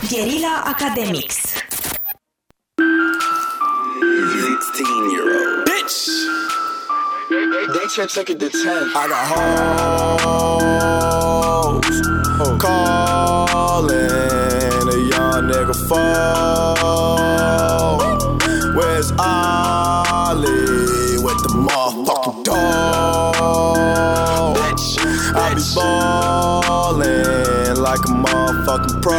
Guerilla Academics. 16-year-old bitch. They check it to 10. I got hoes calling a young nigga phone. Where's Ollie with the motherfucking dog? Bitch, I be ballin' like a motherfucking pro.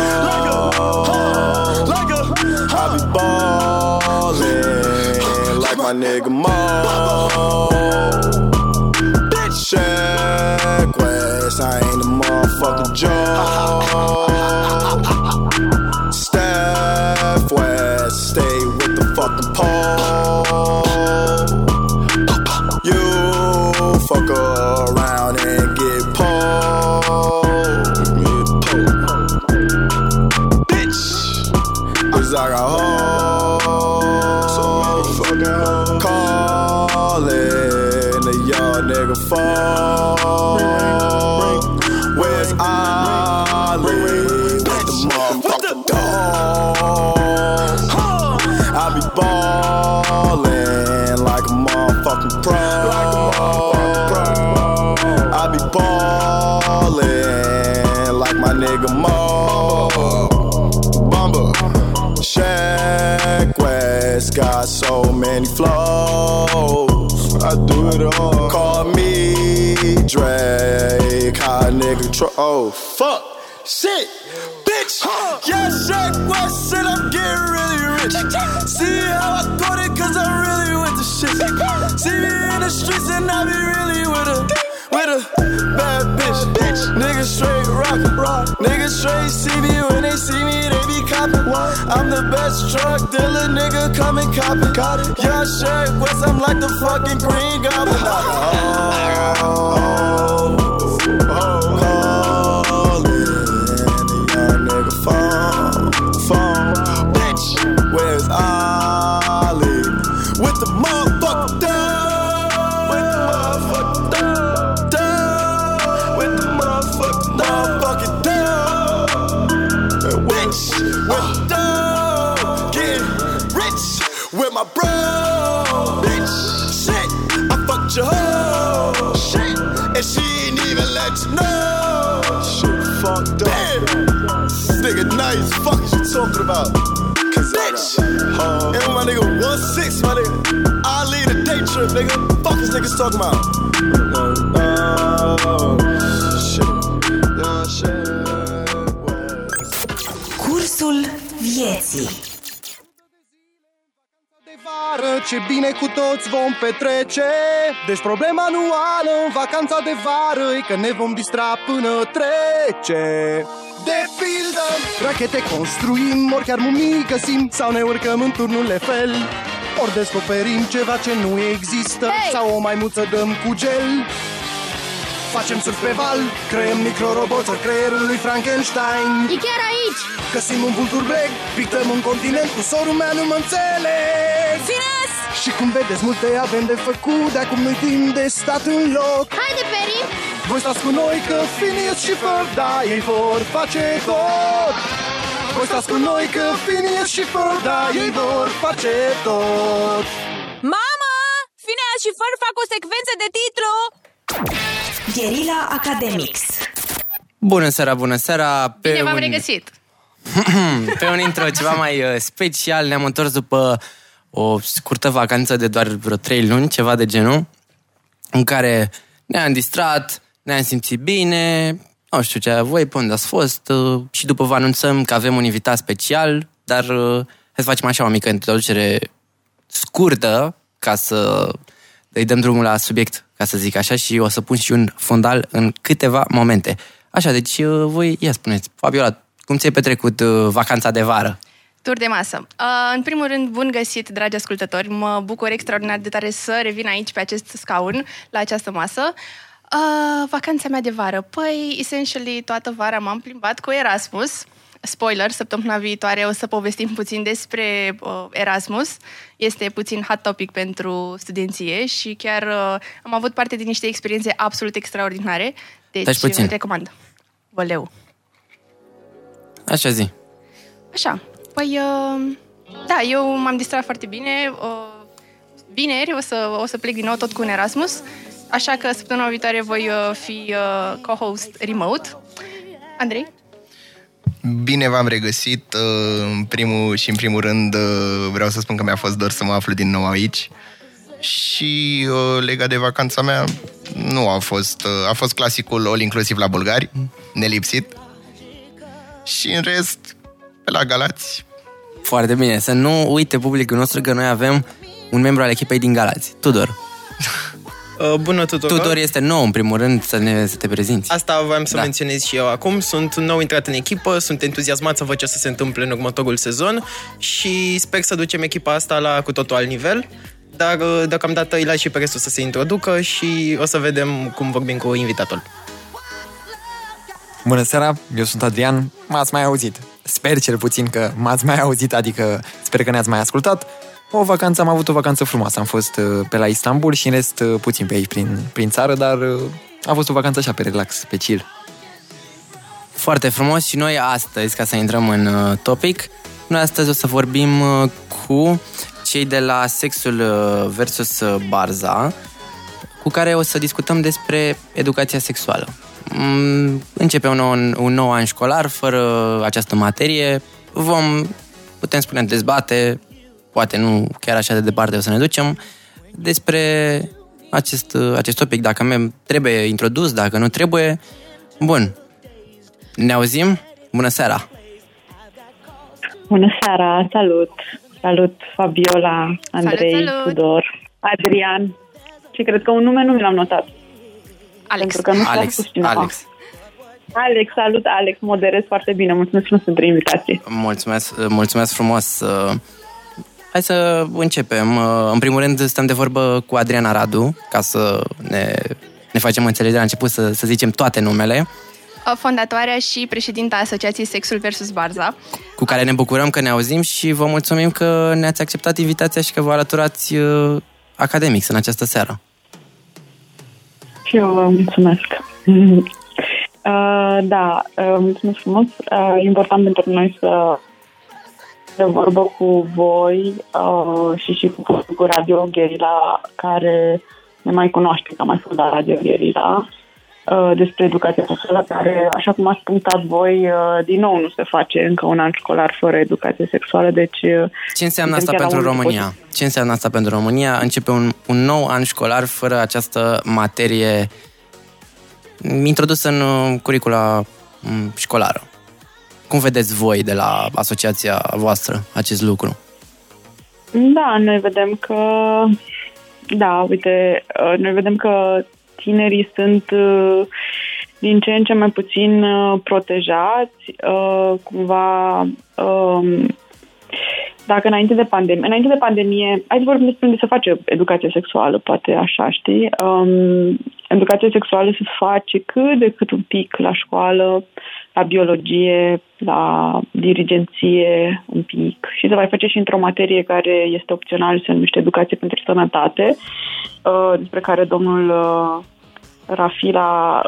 I be ballin' like my nigga Mo. Bitch, Shaq West, I ain't a motherfucking joke. Steph West, stay with the fucking pole. You fuck around and get pulled. Bitch, 'cause I got hoes calling a young nigga phone. Where's Ollie with the motherfucking dog? I be ballin' like a motherfucking pro. I be ballin' like my nigga Mo. Bumba, Shaq West got so many flows. I do it all. Call me Drake, hot nigga oh, fuck, shit, bitch. Yeah, Shaq West said I'm getting really rich. See how I got it, 'cause I'm really with the shit. See me in the streets and I be really with a bad bitch. Niggas straight rock. Niggas straight see me, when they see me, they be copping. I'm the best drug dealer, nigga, come and cop it. Yeah, Shaq West, I'm like the fucking Green Goblin. Phone, bitch, where's Ollie with the motherfucking down? With the motherfucking down. With the motherfucking down. Bitch, with the down. Getting rich with my bro. Bitch, shit, I fucked your hoe. Shit, and she ain't even let you know. Shit, fucked up. Nigga nice, fuck is you talking about? Cause bitch, and my nigga 1-6, my nigga I lead a day trip, nigga. Fuck is niggas talking about? Cursul vieții. Ce bine cu toți vom petrece. Deci problema anuală în vacanța de vară e că ne vom distra până trece. De pildă, rachete construim, ori chiar mumii găsim, sau ne urcăm în turnul Eiffel, ori descoperim ceva ce nu există, sau o maimuță dăm cu gel. Facem surf pe val, creăm microroboți al creierului Frankenstein. E chiar aici! Găsim un vultur breg, pictăm un continent, cu sorul meu nu mă înțeleg. Fines! Și cum vedeți, multe avem de făcut, de acum nu-i timp de stat în loc. Haide, Peri! Voi stați cu noi că Phineas și Ferb, da, ei vor face tot. Voi stați cu noi că Phineas și Ferb, da, ei vor face tot. Mama! Phineas și Ferb fac o secvență de titlu! Guerilla Academics. Bună seara! Bine v-am regăsit! Pe un intro ceva mai special, ne-am întors după o scurtă vacanță de doar vreo 3 luni, ceva de genul, în care ne-am distrat, ne-am simțit bine, nu știu ce, voi pe unde ați fost, și după vă anunțăm că avem un invitat special, dar hai să facem așa o mică introducere scurtă, ca să îi dăm drumul la subiect, ca să zic așa, și o să pun și un fundal în câteva momente. Așa, deci voi, ia spuneți, Fabiola, cum ți-ai petrecut vacanța de vară? Tur de masă. În primul rând, bun găsit, dragi ascultători. Mă bucur extraordinar de tare să revin aici, pe acest scaun, la această masă. Vacanța mea de vară. Păi, essentially, toată vara m-am plimbat cu Erasmus. Spoiler, săptămâna viitoare o să povestim puțin despre Erasmus. Este puțin hot topic pentru studenție și chiar am avut parte din niște experiențe absolut extraordinare. Deci, recomand. Voleu. Așa zi. Așa. Păi, da, eu m-am distrat foarte bine. Vineri o să plec din nou tot cu un Erasmus, așa că săptămâna viitoare voi fi co-host remote. Andrei? Bine v-am regăsit. În primul rând vreau să spun că mi-a fost dor să mă aflu din nou aici. Și legat de vacanța mea, nu a fost clasicul all inclusiv la bulgari, nelipsit. Și în rest, pe la Galați. Foarte bine. Să nu uite publicul nostru că noi avem un membru al echipei din Galați, Tudor. Bună tuturor! Tudor este nou, în primul rând, să te prezinți. Asta voiam să menționez și eu acum. Sunt nou intrat în echipă, sunt entuziasmat să văd ce să se întâmple în următorul sezon și sper să ducem echipa asta la cu totul alt nivel. Dar deocamdată îi las și pe restul să se introducă și o să vedem cum vorbim cu invitatul. Bună seara, eu sunt Adrian, m-ați mai auzit. Sper cel puțin că m-ați mai auzit, adică sper că ne-ați mai ascultat. Am avut o vacanță frumoasă, am fost pe la Istanbul și în rest puțin pe aici prin țară, dar a fost o vacanță așa pe relax, pe chill. Foarte frumos și noi astăzi, ca să intrăm în topic, noi astăzi o să vorbim cu cei de la Sexul versus Barza, cu care o să discutăm despre educația sexuală. Începe un nou an școlar fără această materie. Putem spune, dezbate, poate nu chiar așa de departe o să ne ducem, despre acest topic, dacă trebuie introdus, dacă nu trebuie. Bun, ne auzim? Bună seara! Bună seara, salut! Salut, Fabiola, Andrei, salut. Tudor, Adrian și cred că un nume nu mi l-am notat. Alex. Pentru că nu Alex. Alex, salut, Alex, moderez foarte bine. Mulțumesc frumos pentru invitație. Mulțumesc frumos! Hai să începem. În primul rând, stăm de vorbă cu Adriana Radu, ca să ne facem înțelegere la început, să zicem toate numele. Fondatoarea și președinta Asociației Sexul versus Barza. Cu care ne bucurăm că ne auzim și vă mulțumim că ne-ați acceptat invitația și că vă alăturați Academics în această seară. Și eu vă mulțumesc. Mulțumesc frumos. E important pentru noi să de vorbă cu voi și cu Radio Guerilla, care ne mai cunoaște, că am mai fost la Radio Guerilla, despre educația sexuală, care, așa cum ați punctat voi, din nou nu se face încă un an școlar fără educație sexuală, deci... Ce înseamnă asta pentru România? Ce înseamnă asta pentru România? Începe un nou an școlar fără această materie introdusă în curicula școlară. Cum vedeți voi de la asociația voastră acest lucru? Da, noi vedem că... noi vedem că tinerii sunt din ce în ce mai puțin protejați, cumva... Dacă înainte de pandemie, hai să vorbim despre unde se face educația sexuală, poate așa, știi? Educația sexuală se face cât de cât un pic la școală, la biologie, la dirigenție un pic și se mai face și într-o materie care este opțională, se numește Educație pentru Sănătate, despre care domnul Rafila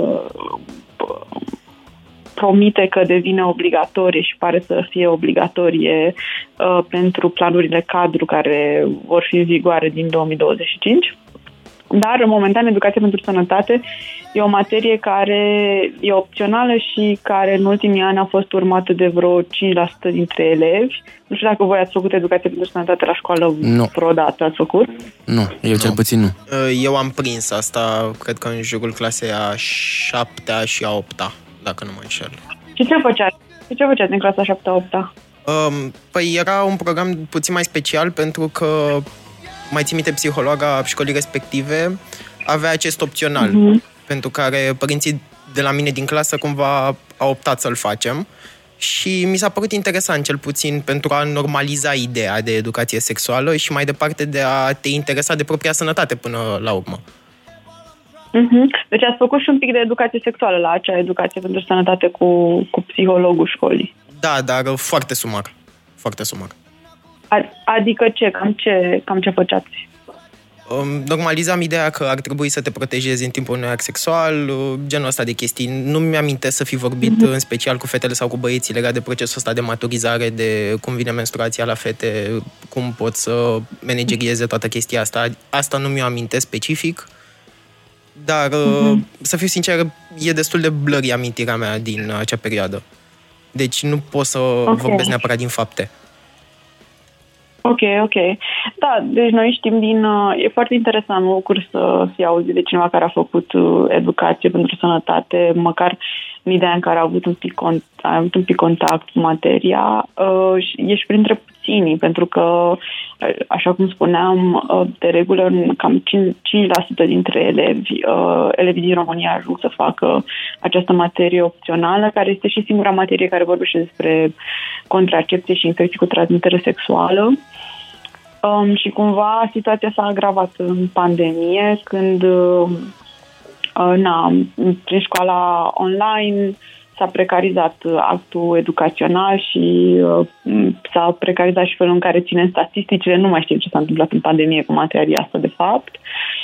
promite că devine obligatorie și pare să fie obligatorie pentru planurile cadru care vor fi în vigoare din 2025. Dar, în momentan, educația pentru sănătate e o materie care e opțională și care în ultimii ani a fost urmată de vreo 5% dintre elevi. Nu știu dacă voi ați făcut educație pentru sănătate la școală vreodată, ați făcut? Nu, eu cel puțin nu. Eu am prins asta, cred că în jurul clasei a 7-a și a 8-a, dacă nu mă înșel. Și ce făceați? Ce făceați în clasa 7-a, 8-a? Păi era un program puțin mai special pentru că mai țin minte, psihologa școlii respective avea acest opțional, pentru care părinții de la mine din clasă cumva au optat să-l facem și mi s-a părut interesant, cel puțin pentru a normaliza ideea de educație sexuală și mai departe de a te interesa de propria sănătate până la urmă. Deci ați făcut și un pic de educație sexuală la acea educație pentru sănătate cu psihologul școlii. Da, dar foarte sumar. Foarte sumar. Adică ce? Cam ce făceați? Normalizam ideea că ar trebui să te protejezi în timpul unui act sexual, genul ăsta de chestii. Nu mi-amintesc să fi vorbit în special cu fetele sau cu băieții legat de procesul ăsta de maturizare, de cum vine menstruația la fete, cum pot să managerieze toată chestia asta. Asta nu mi-o amintesc specific, dar, să fiu sincer, e destul de blurry amintirea mea din acea perioadă. Deci nu pot să vorbesc neapărat din fapte. Ok. Da, deci noi știm e foarte interesant, mă bucur să fie auzit de cineva care a făcut educație pentru sănătate, măcar în ideea în care a avut un pic contact cu materia. Ești printre puținii, pentru că, așa cum spuneam, de regulă cam 5% dintre elevii din România ajung să facă această materie opțională, care este și singura materie care vorbește despre contracepție și infecții cu transmitere sexuală. Și cumva situația s-a agravat în pandemie, când prin școala online s-a precarizat actul educațional și s-a precarizat și felul în care ținem statisticile. Nu mai știu ce s-a întâmplat în pandemie cu materia asta, de fapt.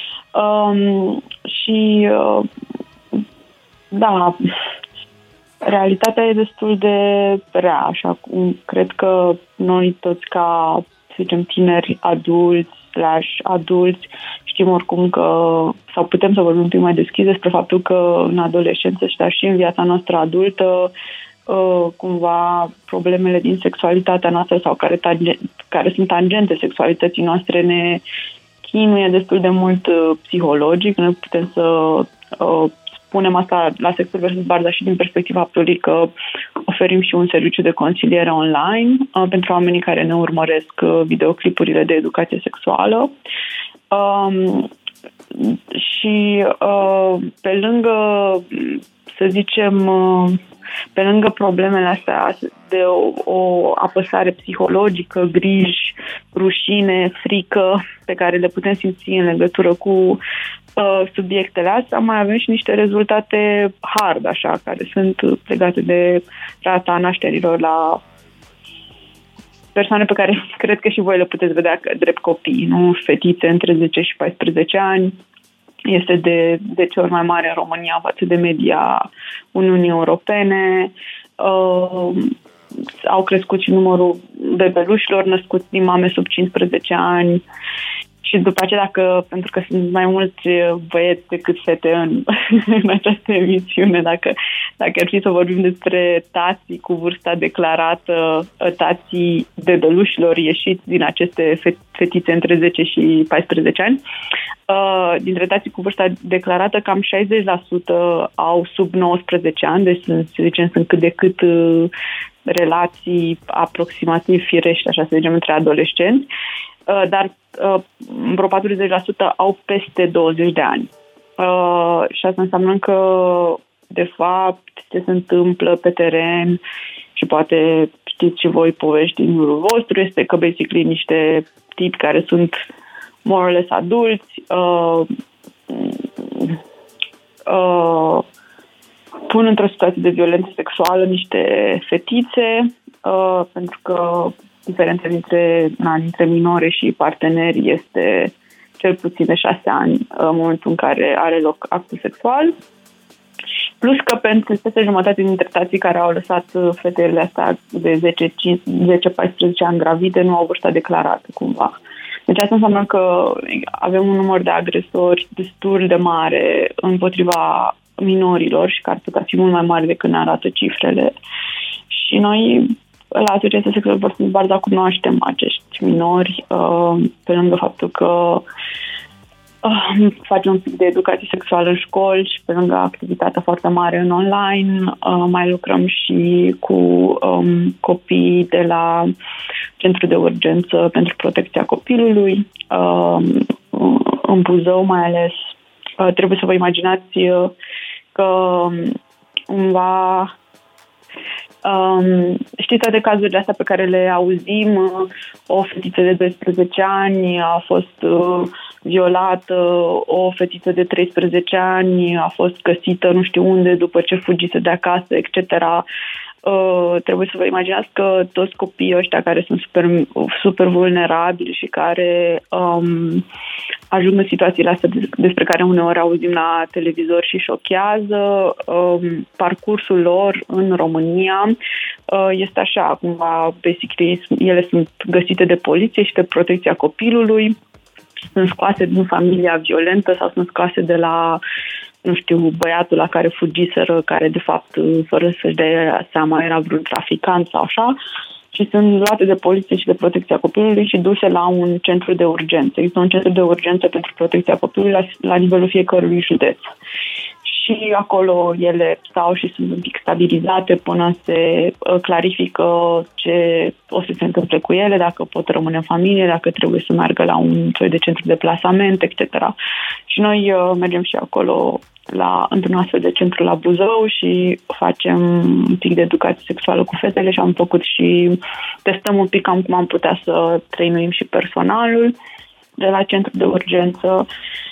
Da, realitatea e destul de rea, așa cum cred că noi toți ca, să zicem, tineri, adulți, știm oricum că, sau putem să vorbim un pic mai deschis despre faptul că în adolescență, dar și în viața noastră adultă, cumva problemele din sexualitatea noastră sau care sunt tangente sexualității noastre ne chinuie destul de mult psihologic. Noi putem să punem asta la Sexul vs. Barda și din perspectiva faptului că oferim și un serviciu de consiliere online pentru oamenii care ne urmăresc videoclipurile de educație sexuală. Și pe lângă, să zicem, pe lângă problemele astea de o apăsare psihologică, griji, rușine, frică pe care le putem simți în legătură cu subiectele astea, mai avem și niște rezultate hard, așa, care sunt legate de rata nașterilor la persoane pe care cred că și voi le puteți vedea drept copii, nu? Fetițe între 10 și 14 ani. Este de 10 ori mai mare în România față de media Uniunii Europene. Au crescut și numărul bebelușilor născuți din mame sub 15 ani. Și după aceea, pentru că sunt mai mulți băieți decât fete în această emisiune, dacă ar fi să vorbim despre tații cu vârsta declarată, tații bebelușilor ieșiți din aceste fetițe între 10 și 14 ani, dintre tații cu vârsta declarată, cam 60% au sub 19 ani, deci sunt cât de cât relații aproximativ firești, așa să zicem, între adolescenți, dar vreo 40% au peste 20 de ani. Și asta înseamnă că, de fapt, ce se întâmplă pe teren, și poate știți și voi povești din jurul vostru, este că, basically, niște tipi care sunt more or less adulți pun într-o situație de violență sexuală niște fetițe, pentru că diferența dintre minore și parteneri este cel puțin de 6 ani în momentul în care are loc actul sexual. Plus că pentru peste jumătate dintre tații care au lăsat fetele astea de 10-14 ani gravide nu au vârsta declarată cumva. Deci asta înseamnă că avem un număr de agresori destul de mare împotriva minorilor și că ar putea fi mult mai mare decât ne arată cifrele. Și noi la Asociația Sexul vs. Barda cunoaștem acești minori, pe lângă faptul că facem un pic de educație sexuală în școli și pe lângă activitatea foarte mare în online, mai lucrăm și cu copii de la Centrul de Urgență pentru Protecția Copilului, în Buzău mai ales. Trebuie să vă imaginați că cumva știți toate cazurile astea pe care le auzim, o fetiță de 12 ani a fost violată, o fetiță de 13 ani a fost găsită nu știu unde după ce fugise de acasă, etc. Trebuie să vă imaginați că toți copiii ăștia care sunt super vulnerabili și care ajung în situațiile astea despre care uneori auzim la televizor și șochează, parcursul lor în România este așa, cumva, basically, ele sunt găsite de poliție și de protecția copilului, sunt scoase din familia violentă sau sunt scoase de la, nu știu, băiatul la care fugiseră, care de fapt, fără să-și dea seama, era vreun traficant sau așa, și sunt luate de poliție și de protecția copilului și duse la un centru de urgență. Există un centru de urgență pentru protecția copilului la nivelul fiecărui județ. Și acolo ele stau și sunt un pic stabilizate până se clarifică ce o să se întâmple cu ele, dacă pot rămâne în familie, dacă trebuie să meargă la un soi de centru de plasament, etc. Și noi mergem și acolo într-un astfel de centru la Buzău și facem un pic de educație sexuală cu fetele și am făcut și testăm un pic cum am putea să trainuim și personalul de la centru de urgență.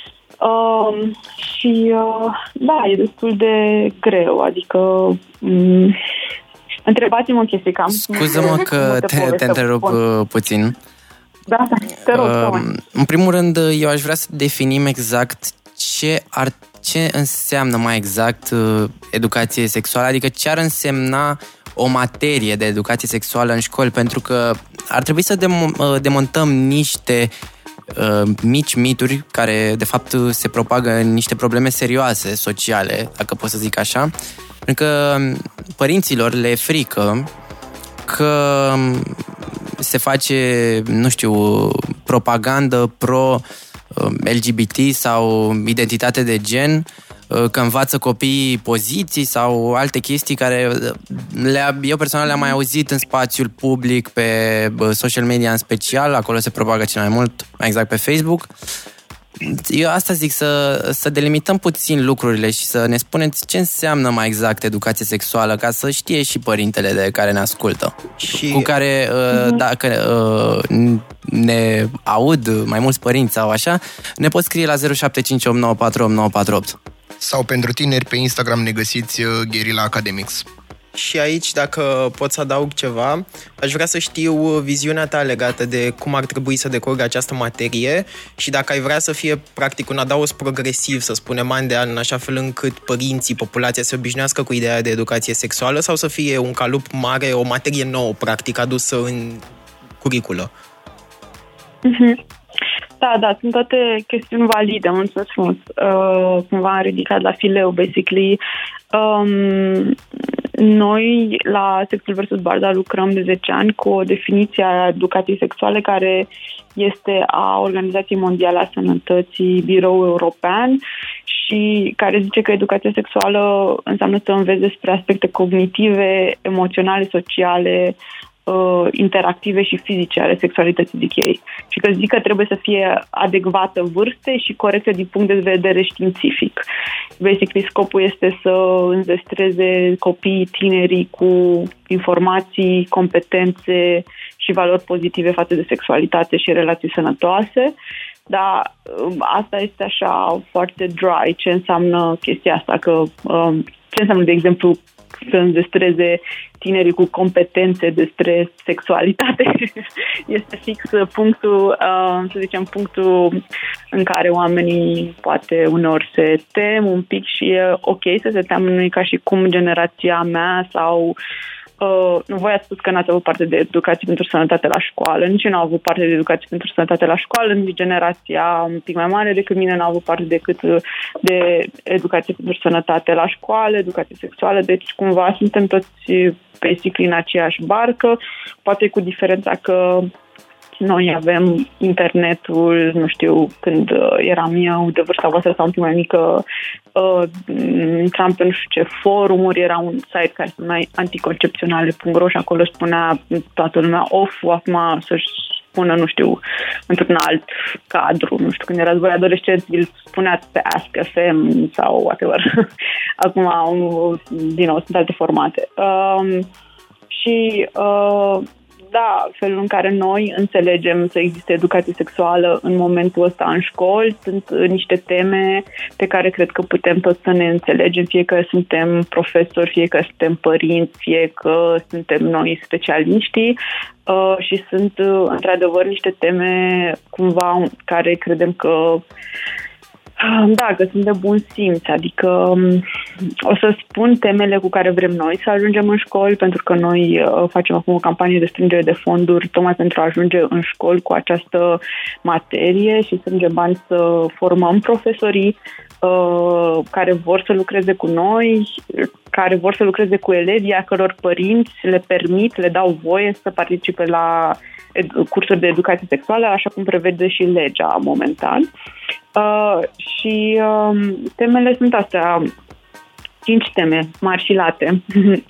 Da, e destul de greu, adică întrebați-mă chestii cam. Scuză-mă că te întrerup puțin. Da, te rog. În primul rând, eu aș vrea să definim exact ce înseamnă mai exact educație sexuală, adică ce ar însemna o materie de educație sexuală în școli, pentru că ar trebui să demontăm niște mici mituri care de fapt se propagă în niște probleme serioase sociale, dacă pot să zic așa, pentru că părinților le e frică că se face, nu știu, propagandă pro-LGBT sau identitate de gen, că învață copiii poziții sau alte chestii care eu personal le-am mai auzit în spațiul public, pe social media în special, acolo se propagă cel mai mult, mai exact pe Facebook. Eu asta zic, să delimităm puțin lucrurile și să ne spuneți ce înseamnă mai exact educație sexuală, ca să știe și părintele de care ne ascultă. Și cu care, dacă ne aud mai mulți părinți sau așa, ne pot scrie la 0758948948. Sau pentru tineri, pe Instagram ne găsiți Guerilla Academics. Și aici, dacă pot să adaug ceva, aș vrea să știu viziunea ta legată de cum ar trebui să decurgă această materie și dacă ai vrea să fie, practic, un adaos progresiv, să spunem, an de an, în așa fel încât părinții, populația se obișnuiască cu ideea de educație sexuală, sau să fie un calup mare, o materie nouă, practic, adusă în curiculă. Da, sunt toate chestiuni valide, mulțumesc frumos. Cumva am ridicat la fileu, basically. Noi, la Sexul vs. Barda, lucrăm de 10 ani cu o definiție a educației sexuale care este a Organizației Mondiale a Sănătății, Biroul European, și care zice că educația sexuală înseamnă să înveți despre aspecte cognitive, emoționale, sociale, interactive și fizice ale sexualității, zic ei. Și că zic că trebuie să fie adecvată vârstei și corectă din punct de vedere științific. Basically, scopul este să înzestreze copiii, tinerii cu informații, competențe și valori pozitive față de sexualitate și relații sănătoase. Dar asta este așa foarte dry. Ce înseamnă chestia asta? Ce înseamnă, de exemplu, să înzestreze tinerii cu competențe despre sexualitate? Este fix punctul, să zicem, punctul în care oamenii poate uneori se tem un pic și e ok să se teamă, nu e ca și cum generația mea sau voi ați spus că n-ați avut parte de educație pentru sănătate la școală, nici eu n-am avut parte de educație pentru sănătate la școală, nici generația un pic mai mare decât mine n-a avut parte decât de educație pentru sănătate la școală, educație sexuală, deci cumva suntem toți basically în aceeași barcă, poate cu diferența că noi avem internetul, nu știu, când eram eu de vârsta voastră sau un pic mai mică, intram pe nu știu ce forumuri, era un site care se numea anticoncepționale.ro și acolo spunea toată lumea acum să-și spună, nu știu, într-un alt cadru, nu știu, când erați voi adolescenți, îl spuneați pe Ask FM sau whatever. Acum, din nou, sunt alte formate. da, felul în care noi înțelegem să existe educație sexuală în momentul ăsta în școli sunt niște teme pe care cred că putem toți să ne înțelegem, fie că suntem profesori, fie că suntem părinți, fie că suntem noi specialiștii. Și sunt într-adevăr niște teme cumva care credem că că sunt de bun simț, adică o să spun temele cu care vrem noi să ajungem în școli, pentru că noi facem acum o campanie de strângere de fonduri tocmai pentru a ajunge în școli cu această materie și strângem bani să formăm profesorii care vor să lucreze cu noi, care vor să lucreze cu elevii, a căror părinți le permit, le dau voie să participe la cursuri de educație sexuală, așa cum prevede și legea momentan. Și temele sunt astea, 5 teme mari și late.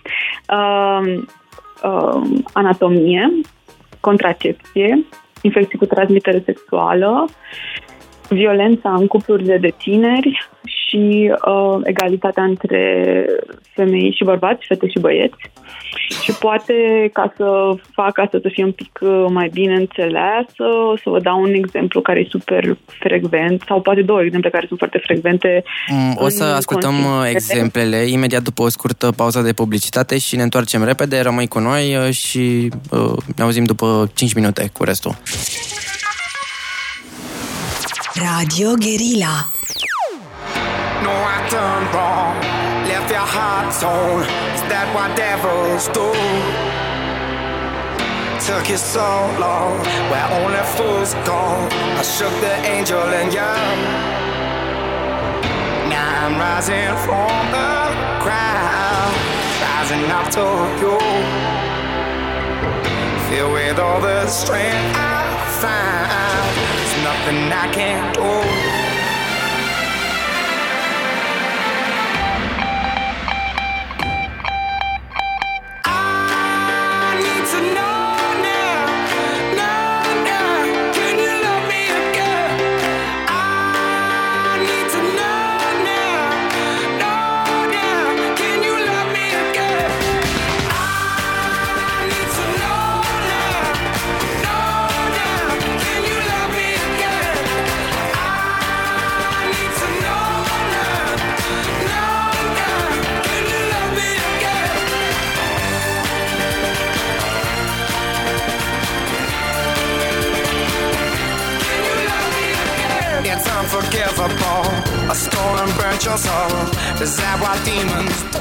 Anatomie, contracepție, infecții cu transmitere sexuală, violența în cuplurile de tineri și egalitatea între femei și bărbați, fete și băieți. Și poate, ca să fac asta să fie un pic mai bine înțeleasă, o să vă dau un exemplu care e super frecvent, sau poate 2 exemple care sunt foarte frecvente. O să ascultăm exemplele imediat după o scurtă pauză de publicitate și ne întoarcem repede. Rămâi cu noi și ne auzim după 5 minute cu restul. Radio Guerilla. No, I done wrong, left your heart torn. Is that what devils do? Took you so long, where only fools go. I shook the angel in you. Now I'm rising from the crowd, rising up to you. Filled with all the strength I found, there's nothing I can't do. Unforgivable, I stole and burnt your soul. Is that what demons do?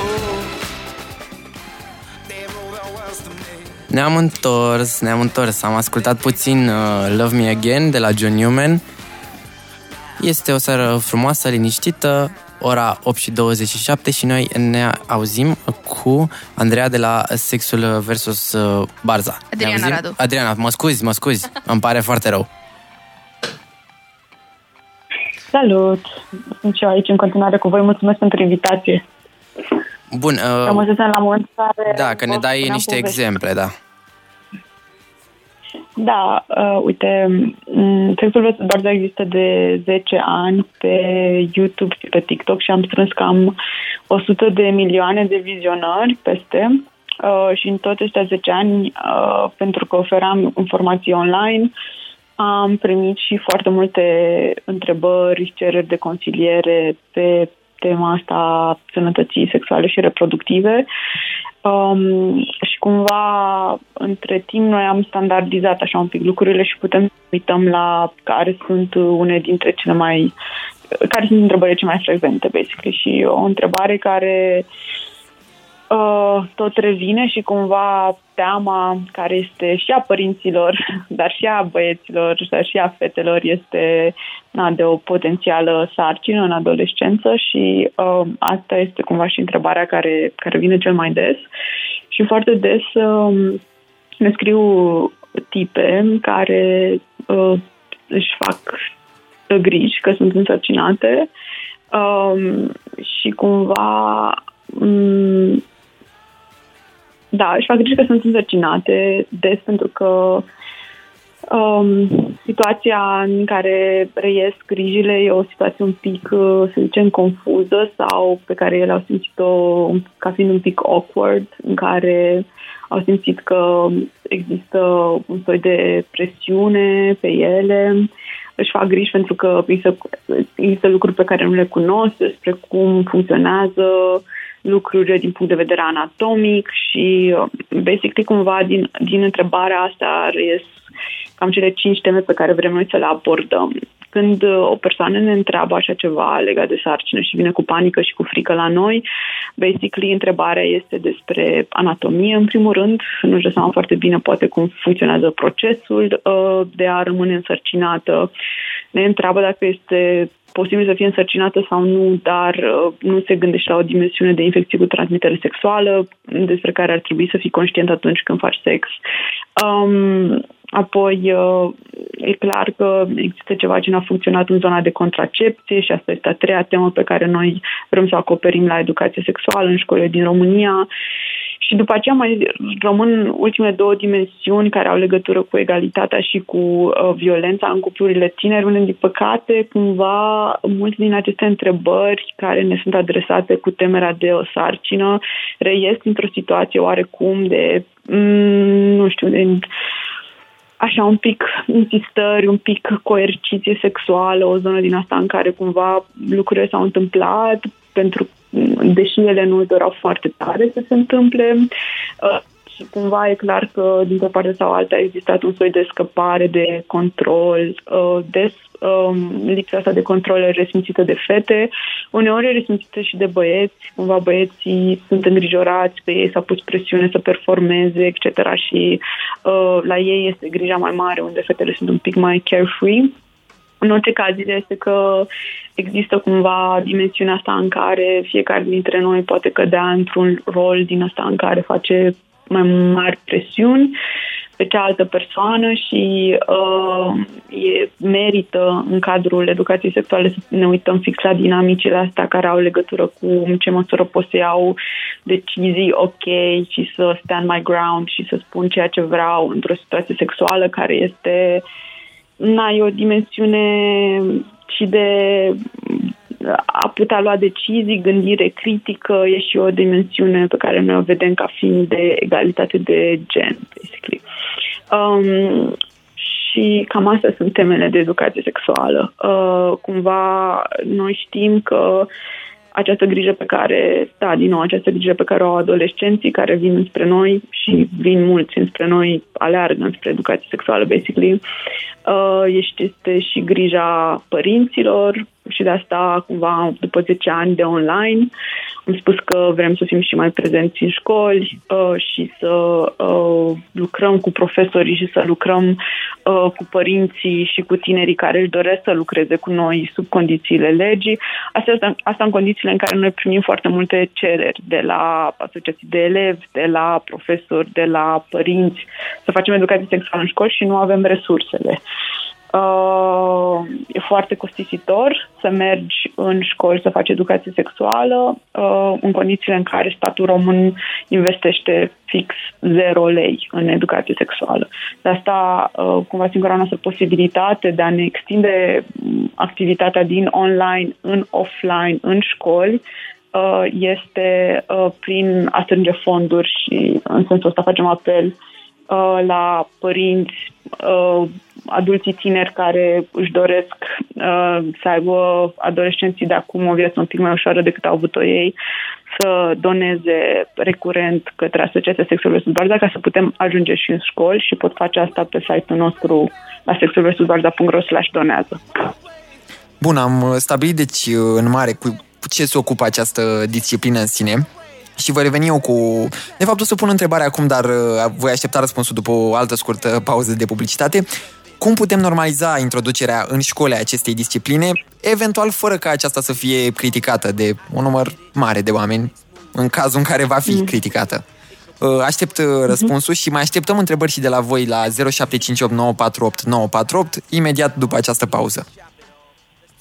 They rule the world to me. Ne-am întors. Am ascultat puțin Love Me Again de la John Newman. Este o seară frumoasă, liniștită, ora 8:27 și noi ne auzim cu Andreea de la Sexul versus Barza. Adriana Radu. Adriana, mă scuzi, îmi pare foarte rău. Salut! Sunt și eu aici în continuare cu voi. Mulțumesc pentru invitație. Bun. Rămăsesem la moment care... Da, că ne dai niște exemple, da. Da, uite, Sexul vs. Barza există de 10 ani pe YouTube și pe TikTok și am strâns cam 100 de milioane de vizionări peste. Și în toți ăștia 10 ani, pentru că oferam informații online, am primit și foarte multe întrebări, cereri de consiliere pe tema asta sănătății sexuale și reproductive. Și cumva, între timp, noi am standardizat așa un pic lucrurile și putem să uităm la care sunt care sunt întrebările cele mai frecvente, basically. Și o întrebare care tot revine și cumva teama care este și a părinților, dar și a băieților, dar și a fetelor este de o potențială sarcină în adolescență și asta este cumva și întrebarea care vine cel mai des. Și foarte des ne scriu tipe care își fac griji că sunt însărcinate și cumva își fac griji că sunt însărcinate des pentru că situația în care reiesc grijile e o situație un pic, să zicem, confuză sau pe care ele au simțit-o ca fiind un pic awkward, în care au simțit că există un soi de presiune pe ele, își fac griji pentru că există lucruri pe care nu le cunosc, despre cum funcționează lucrurile din punct de vedere anatomic și, basically, cumva din întrebarea asta reies cam cele 5 teme pe care vrem noi să le abordăm. Când o persoană ne întreabă așa ceva legat de sarcină și vine cu panică și cu frică la noi, basically întrebarea este despre anatomie, în primul rând, nu-și dă seama foarte bine poate cum funcționează procesul de a rămâne însărcinată. Ne întreabă dacă este posibil să fie însărcinată sau nu, dar nu se gândește la o dimensiune de infecție cu transmitere sexuală, despre care ar trebui să fii conștient atunci când faci sex. Apoi, e clar că există ceva ce n-a funcționat în zona de contracepție și asta este a treia temă pe care noi vrem să o acoperim la educație sexuală în școlile din România. Și după aceea mai rămân ultimele 2 dimensiuni care au legătură cu egalitatea și cu violența în cuplurile tineri, unde, din păcate, cumva, multe din aceste întrebări care ne sunt adresate cu temerea de o sarcină reies într-o situație oarecum de, nu știu, de așa un pic insistări, un pic coerciție sexuală, o zonă din asta în care cumva lucrurile s-au întâmplat pentru deși ele nu doreau foarte tare să se întâmple și cumva e clar că dintr-o parte sau alta a existat un soi de scăpare de control, lipsa asta de control e resimțită de fete, uneori e resimțită și de băieți, cumva băieții sunt îngrijorați, pe ei s-a pus presiune să performeze, etc. și la ei este grija mai mare, unde fetele sunt un pic mai carefree. În orice caz, ideea este că există cumva dimensiunea asta în care fiecare dintre noi poate cădea într-un rol din asta în care face mai mari presiuni pe cealaltă persoană și merită în cadrul educației sexuale să ne uităm fix la dinamicile astea care au legătură cu în ce măsură pot să iau decizii ok și să stand my ground și să spun ceea ce vreau într-o situație sexuală care este e o dimensiune și de a putea lua decizii, gândire critică, e și o dimensiune pe care noi o vedem ca fiind de egalitate de gen, basically. Și cam astea sunt temele de educație sexuală. Cumva noi știm că această grijă pe care o au adolescenții care vin spre noi și vin mulți înspre noi, aleargă înspre educație sexuală, basically, este și grija părinților și de asta, cumva, după 10 ani de online, am spus că vrem să fim și mai prezenți în școli și să lucrăm cu profesorii și să lucrăm cu părinții și cu tinerii care își doresc să lucreze cu noi sub condițiile legii. Asta în condițiile în care noi primim foarte multe cereri de la asociații de elevi, de la profesori, de la părinți, să facem educație sexuală în școli și nu avem resursele. E foarte costisitor să mergi în școli să faci educație sexuală în condițiile în care statul român investește fix 0 lei în educație sexuală. De asta, cumva, singura noastră posibilitate de a ne extinde activitatea din online în offline, în școli, este prin a strânge fonduri și în sensul ăsta facem apel la părinți, adulții tineri care își doresc să aibă adolescenții de acum o viață un pic mai ușoară decât au avut-o ei, să doneze recurent către Asociația Sexul vs. Barza ca să putem ajunge și în școli și pot face asta pe site-ul nostru la sexulvsbarza.ro/donează. Bun, am stabilit deci în mare cu ce se ocupă această disciplină în sine. Și voi reveni eu cu... De fapt, o să pun întrebarea acum, dar voi aștepta răspunsul după o altă scurtă pauză de publicitate. Cum putem normaliza introducerea în școli a acestei discipline, eventual fără ca aceasta să fie criticată de un număr mare de oameni, în cazul în care va fi criticată? Aștept răspunsul și mai așteptăm întrebări și de la voi la 0758 948 948 imediat după această pauză.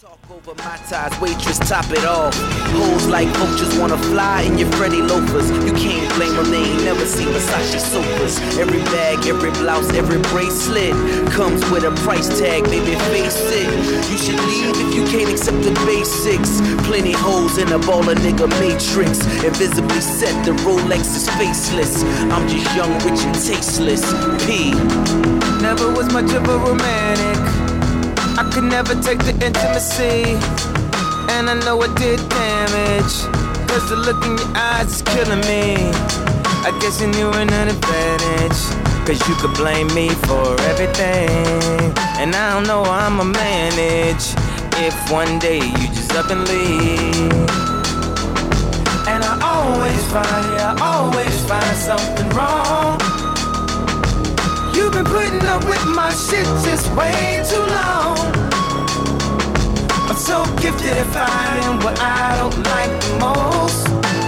But my ties, waitress, top it off. Hoes like vultures wanna fly in your Freddy loafers. You can't blame them, they ain't never seen Versace sofas. Every bag, every blouse, every bracelet comes with a price tag, baby, face it. You should leave if you can't accept the basics. Plenty hoes in a baller nigga matrix. Invisibly set, the Rolex is faceless. I'm just young, rich and tasteless. P. Never was much of a romantic. I could never take the intimacy, and I know it did damage, cause the look in your eyes is killing me. I guess you knew an advantage, cause you could blame me for everything. And I don't know how I'ma manage if one day you just up and leave. And I always find something wrong. You've been putting up with my shit just way too long. I'm so gifted at finding what I don't like the most.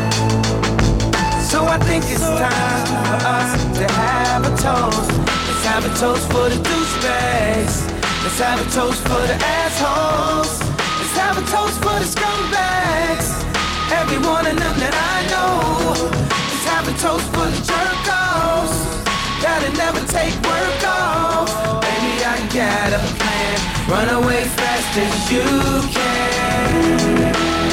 So I think it's time for us to have a toast. Let's have a toast for the douchebags. Let's have a toast for the assholes. Let's have a toast for the scumbags. Every one of them that I know. Let's have a toast for the jerk-offs that'll never take work off. Baby, I got a plan. Run away fast as you can.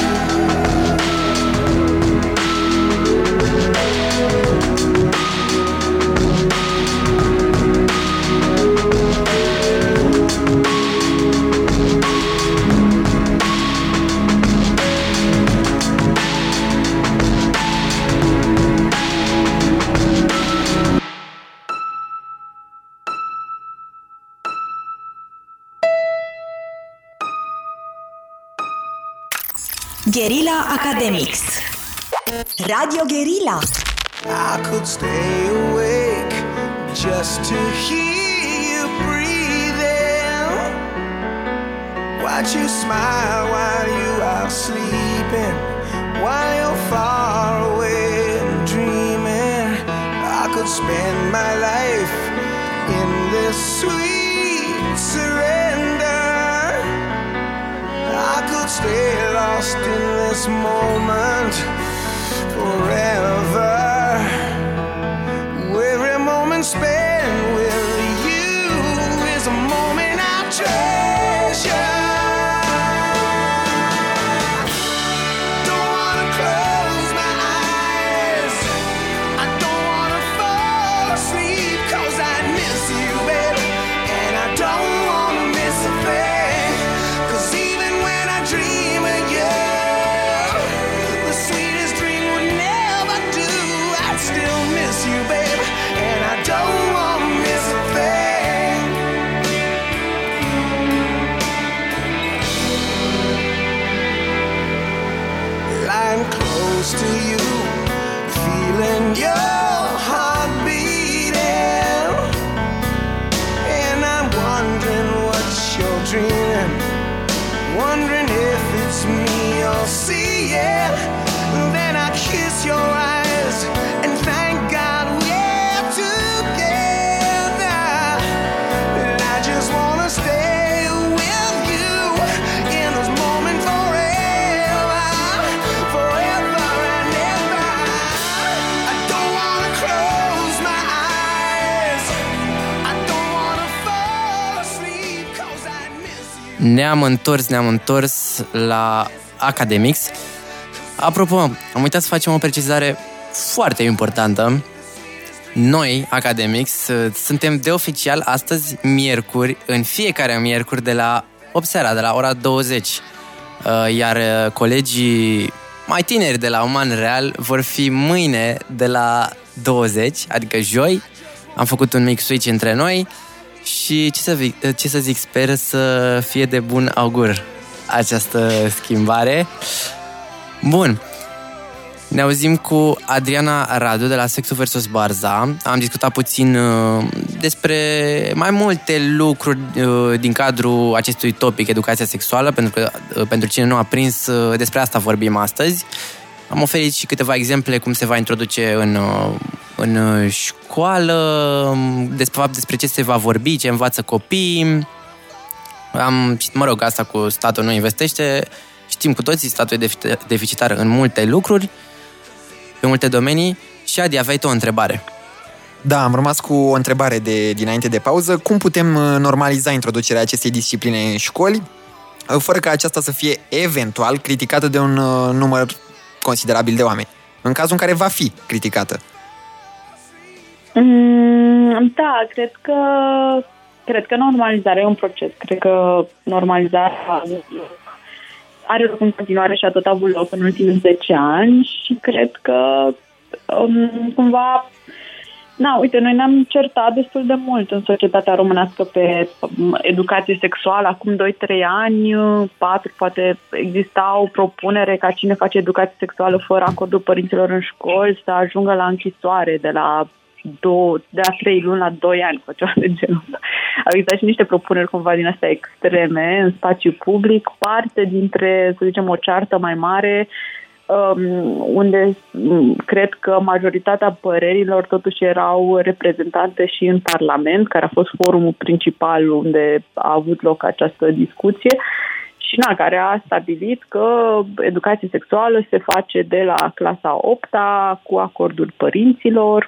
Guerilla Academics. Radio Guerilla. I could stay awake just to hear you breathing. Watch you smile while you are sleeping, while you're far away and dreaming. I could spend my life in this sweet surrender. I could stay lost in this moment forever. Every moment spent with you is a moment I treasure. Don't wanna close my eyes, I don't wanna fall asleep, cause I miss you, baby, and I don't wanna miss a thing. Cause even when I dream of you, the sweetest dream would never do. I'd still miss you, baby, and I don't wanna miss a thing. Lying close to you, feeling your heart beating, and I'm wondering what you're dreaming, wondering if it's me you're seeing. Then I kiss your eyes and thank God we're together. And I just wanna stay with you in this moment forever, forever and ever. I don't wanna close my eyes, I don't wanna fall asleep, cause I miss you. Ne-am întors la Academics. Apropo, am uitat să facem o precizare foarte importantă. Noi, Academics, suntem de oficial astăzi miercuri, în fiecare miercuri de la 8 seara, de la ora 20. Iar colegii mai tineri de la Uman Real vor fi mâine de la 20, adică joi. Am făcut un mic switch între noi și ce să zic, sper să fie de bun augur această schimbare. Bun. Ne auzim cu Adriana Radu de la Sexul vs. Barza. Am discutat puțin despre mai multe lucruri din cadrul acestui topic, educația sexuală, pentru că pentru cine nu a prins, despre asta vorbim astăzi. Am oferit și câteva exemple cum se va introduce în școală, despre ce se va vorbi, ce învață copiii. Asta cu statul nu investește, știm cu toții, statul e deficitar în multe lucruri, pe multe domenii. Și Adi, aveai tu o întrebare. Da, am rămas cu o întrebare dinainte de pauză. Cum putem normaliza introducerea acestei discipline în școli, fără ca aceasta să fie eventual criticată de un număr considerabil de oameni, în cazul în care va fi criticată? Da, cred că normalizarea e un proces. Cred că normalizarea are loc în continuare și a tot avut loc în ultimii 10 ani și cred că cumva... uite, noi ne-am certat destul de mult în societatea românească pe educație sexuală. Acum 2-3 ani, 4, poate exista o propunere ca cine face educație sexuală fără acordul părinților în școli să ajungă la închisoare de la 3 luni la 2 ani, sau ceva de genul ăsta. Au existat și niște propuneri cumva din astea extreme în spațiu public, parte dintre, să zicem, o ceartă mai mare, unde cred că majoritatea părerilor totuși erau reprezentante și în Parlament, care a fost forumul principal unde a avut loc această discuție și care a stabilit că educația sexuală se face de la clasa 8-a cu acordul părinților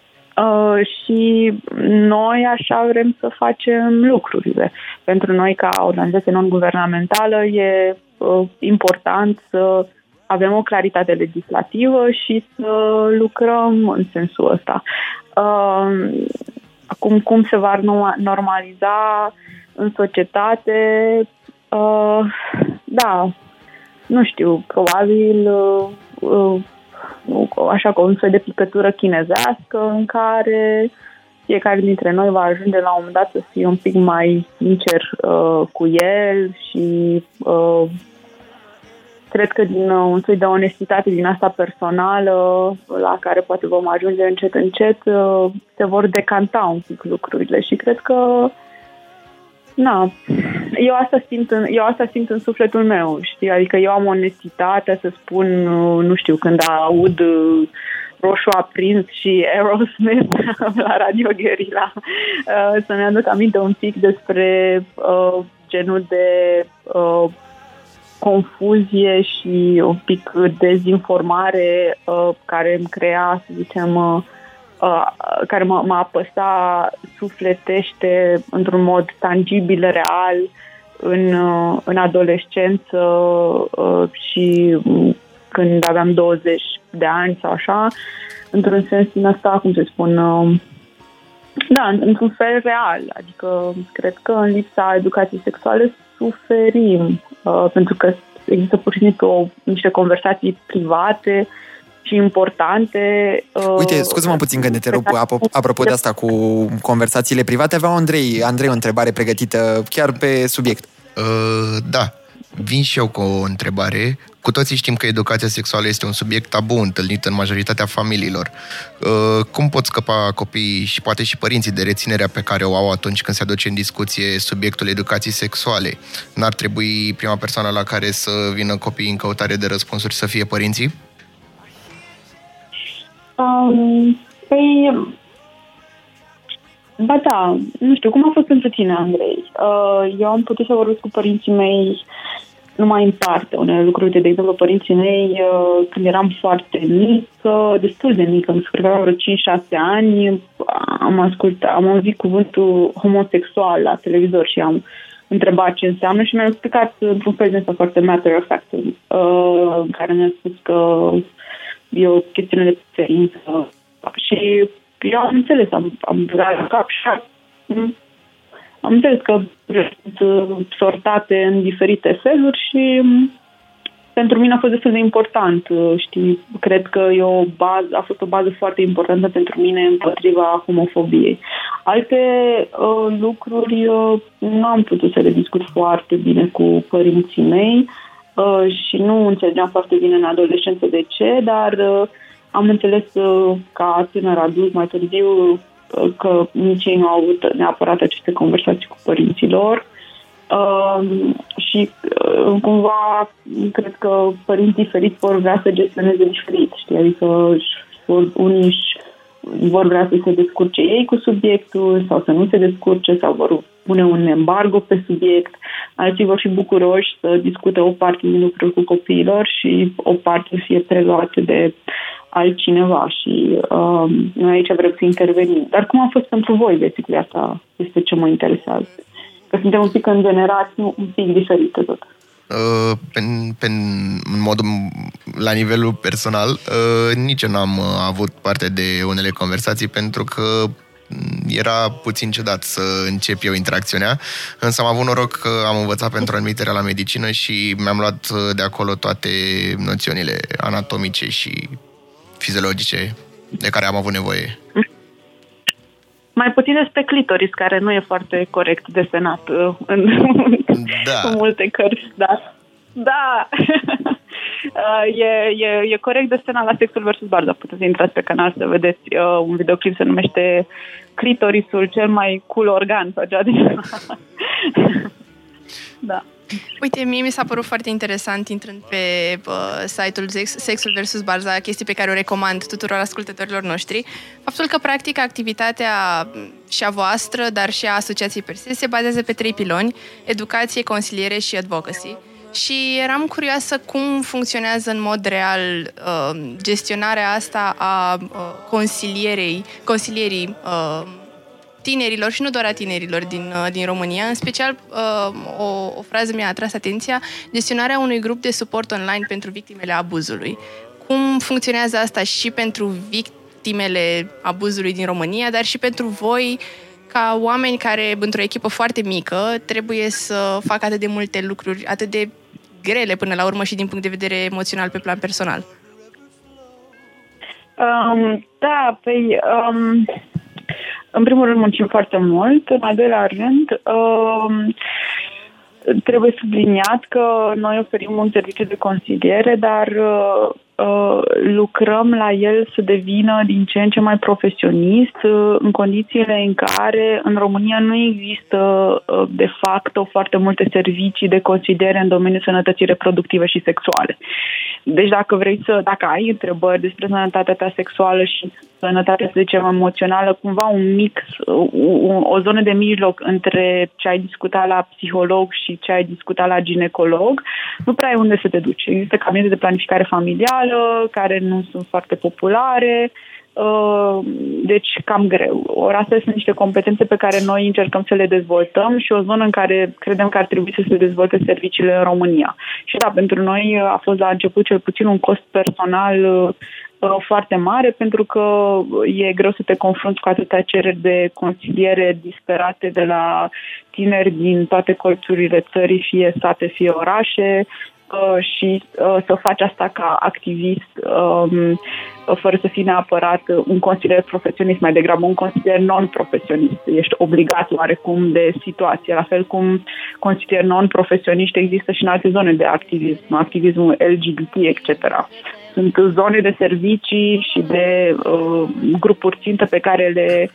și noi așa vrem să facem lucrurile. Pentru noi, ca organizație non-guvernamentală, e important să avem o claritate legislativă și să lucrăm în sensul ăsta. Acum, cum se va normaliza în societate? Da, nu știu, probabil așa ca un soi de picătură chinezească în care fiecare dintre noi va ajunge la un moment dat să fie un pic mai sincer cu el și cred că din un soi de onestitate din asta personală la care poate vom ajunge încet, se vor decanta un pic lucrurile și cred că eu asta simt în sufletul meu, știi? Adică eu am onestitatea să spun, nu știu, când aud Roșu aprins și Aerosmith la Radio Guerilla, să-mi aduc aminte un pic despre genul de confuzie și un pic dezinformare care îmi crea, să zicem, care mă apăsa sufletește într-un mod tangibil, real în adolescență și când aveam 20 de ani sau așa, într-un sens din asta, cum să spun, da, într-un fel real. Adică cred că în lipsa educației sexuale suferim, pentru că există pur și simplu niște conversații private și importante. Uite, scuze-mă puțin că te rup, apropo de asta cu conversațiile private, avea Andrei o întrebare pregătită chiar pe subiect. Da, vin și eu cu o întrebare. Cu toții știm că educația sexuală este un subiect tabu întâlnit în majoritatea familiilor. Cum pot scăpa copiii și poate și părinții de reținerea pe care o au atunci când se aduce în discuție subiectul educației sexuale? N-ar trebui prima persoană la care să vină copiii în căutare de răspunsuri să fie părinții? Ba da, nu știu, cum a fost pentru tine, Andrei? Eu am putut să vorbesc cu părinții mei numai în parte unele lucruri. De exemplu, părinții mei, când eram foarte mică, destul de mică, îmi scriveam vreo 5-6 ani, am auzit cuvântul homosexual la televizor și am întrebat ce înseamnă și mi-a explicat într-un fel de foarte matter of fact, care mi-a spus că e o chestiune de preferință. Și eu am înțeles, am dat cap și am înțeles că sunt sortate în diferite feluri și pentru mine a fost destul de important, știi, cred că a fost o bază foarte importantă pentru mine împotriva homofobiei. Alte lucruri nu am putut să le discut foarte bine cu părinții mei și nu înțelegeam foarte bine în adolescență de ce, dar am înțeles ca tânăr adult mai târziu că nici ei nu au avut neapărat aceste conversații cu părinții lor și cumva cred că părinți diferiți vor vrea să gestioneze diferit, știi? Adică unii vor vrea să se descurce ei cu subiectul sau să nu se descurce sau vor pune un embargo pe subiect. alții vor fi bucuroși să discute o parte din lucruri cu copiilor și o parte să fie preluate de altcineva și noi aici vrem să intervenim. Dar cum a fost pentru voi, basically, asta este ce mă interesează. Că suntem un pic în generații un pic diferite tot. În mod, la nivelul personal, nici eu n-am avut parte de unele conversații pentru că era puțin ciudat să încep eu interacțiunea, însă am avut noroc că am învățat pentru admiterea la medicină și mi-am luat de acolo toate noțiunile anatomice și fiziologice de care am avut nevoie. Mai puțin despre clitoris, care nu e foarte corect desenat în multe cărți, dar da. E corect desenat la Sexul versus Barza. Puteți intrați pe canal să vedeți un videoclip, se numește Clitorisul cel mai cool organ. Da. Uite, mie mi s-a părut foarte interesant, intrând pe site-ul Sexul versus Barza, chestii pe care o recomand tuturor ascultătorilor noștri, faptul că, practic, activitatea și a voastră, dar și a asociației per se bazează pe 3 piloni: educație, consiliere și advocacy. Și eram curioasă cum funcționează în mod real gestionarea asta a consilierii tinerilor și nu doar a tinerilor din România. În special, o frază mi-a atras atenția: gestionarea unui grup de suport online pentru victimele abuzului. Cum funcționează asta și pentru victimele abuzului din România, dar și pentru voi, ca oameni care, într-o echipă foarte mică, trebuie să facă atât de multe lucruri, atât de grele până la urmă și din punct de vedere emoțional pe plan personal? Da, în primul rând muncim foarte mult, în al doilea rând trebuie subliniat că noi oferim un serviciu de consiliere, dar lucrăm la el să devină din ce în ce mai profesionist, în condițiile în care în România nu există de fapt foarte multe servicii de consiliere în domeniul sănătății reproductive și sexuale. Deci dacă ai întrebări despre sănătatea ta sexuală și sănătatea, să zicem, emoțională, cumva un mix, o zonă de mijloc între ce ai discutat la psiholog și ce ai discutat la ginecolog, nu prea ai unde să te duci. Există cabinete de planificare familială care nu sunt foarte populare, deci cam greu. Ori astea sunt niște competențe pe care noi încercăm să le dezvoltăm și o zonă în care credem că ar trebui să se dezvolte serviciile în România. Și da, pentru noi a fost la început cel puțin un cost personal foarte mare, pentru că e greu să te confrunți cu atâtea cereri de consiliere disperate de la tineri din toate colțurile țării, fie sate, fie orașe, și să faci asta ca activist, fără să fii neapărat un consilier profesionist, mai degrabă un consilier non-profesionist. Ești obligat oarecum de situație, la fel cum consilier non-profesioniști există și în alte zone de activism, activismul LGBT, etc. Sunt zone de servicii și de grupuri țintă pe care le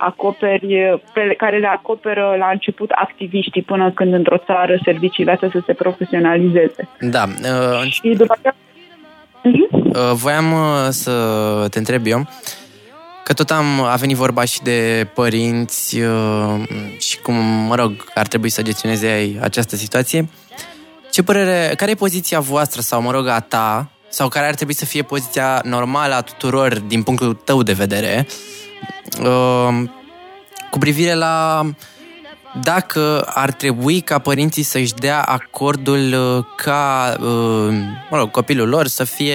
acoperă la început activiștii, până când într-o țară serviciile astea să se profesionalizeze. Da. Și după aceea... Voiam să te întreb eu, că tot a venit vorba și de părinți și cum, ar trebui să gestioneze această situație. Care e poziția voastră sau, a ta, sau care ar trebui să fie poziția normală a tuturor din punctul tău de vedere, cu privire la dacă ar trebui ca părinții să-și dea acordul ca copilul lor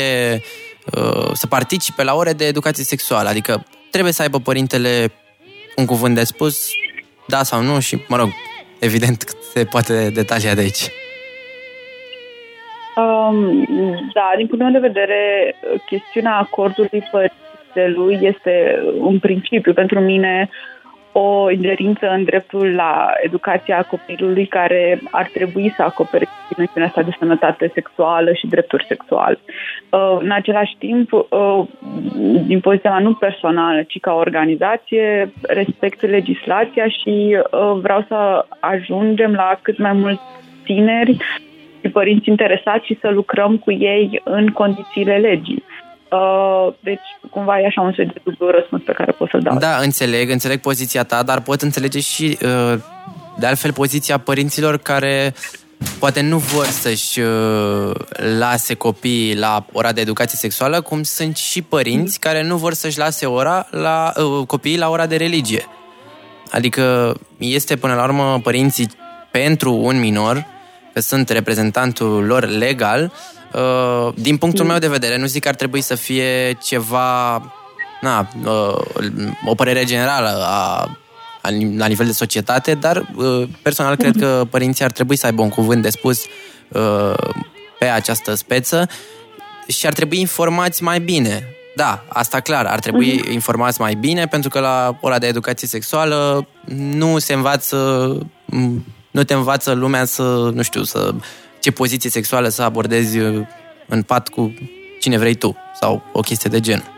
să participe la ore de educație sexuală. Adică trebuie să aibă părintele un cuvânt de spus, da sau nu, și, evident, se poate detalia de aici. Da, din punctul meu de vedere, chestiunea acordului părintelui este un principiu pentru mine, o ingerință în dreptul la educația copilului, care ar trebui să acopere dimensiunea asta de sănătate sexuală și drepturi sexuale. În același timp, din poziția mea nu personală, ci ca organizație, respect legislația și vreau să ajungem la cât mai mulți tineri și părinți interesați și să lucrăm cu ei în condițiile legii. Deci, cumva e așa un dublu răspuns pe care pot să-l dau. Da, înțeleg poziția ta, dar pot înțelege și de altfel poziția părinților care poate nu vor să-și lase copiii la ora de educație sexuală, cum sunt și părinți care nu vor să-și lase copiii la ora de religie. Adică este până la urmă părinții pentru un minor, că sunt reprezentantul lor legal. Din punctul meu de vedere, nu zic că ar trebui să fie ceva, o părere generală la nivel de societate, dar personal cred că părinții ar trebui să aibă un cuvânt de spus pe această speță și ar trebui informați mai bine. Da, asta clar, ar trebui informați mai bine, pentru că la ora de educație sexuală nu te învață lumea ce poziție sexuală să abordezi în pat cu cine vrei tu, sau o chestie de gen.